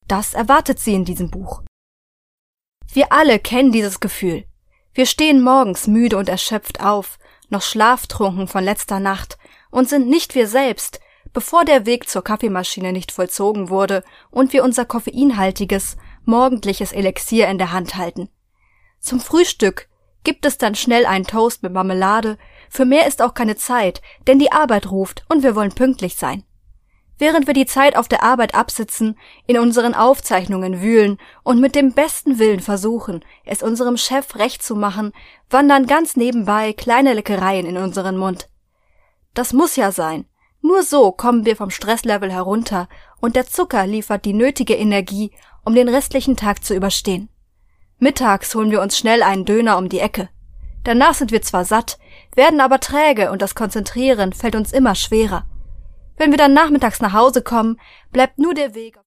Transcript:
Das erwartet sie in diesem Buch. Wir alle kennen dieses Gefühl. Wir stehen morgens müde und erschöpft auf, noch schlaftrunken von letzter Nacht und sind nicht wir selbst, bevor der Weg zur Kaffeemaschine nicht vollzogen wurde und wir unser koffeinhaltiges, morgendliches Elixier in der Hand halten. Zum Frühstück gibt es dann schnell einen Toast mit Marmelade, für mehr ist auch keine Zeit, denn die Arbeit ruft und wir wollen pünktlich sein. Während wir die Zeit auf der Arbeit absitzen, in unseren Aufzeichnungen wühlen und mit dem besten Willen versuchen, es unserem Chef recht zu machen, wandern ganz nebenbei kleine Leckereien in unseren Mund. Das muss ja sein. Nur so kommen wir vom Stresslevel herunter und der Zucker liefert die nötige Energie, um den restlichen Tag zu überstehen. Mittags holen wir uns schnell einen Döner um die Ecke. Danach sind wir zwar satt, werden aber träge und das Konzentrieren fällt uns immer schwerer. Wenn wir dann nachmittags nach Hause kommen, bleibt nur der Weg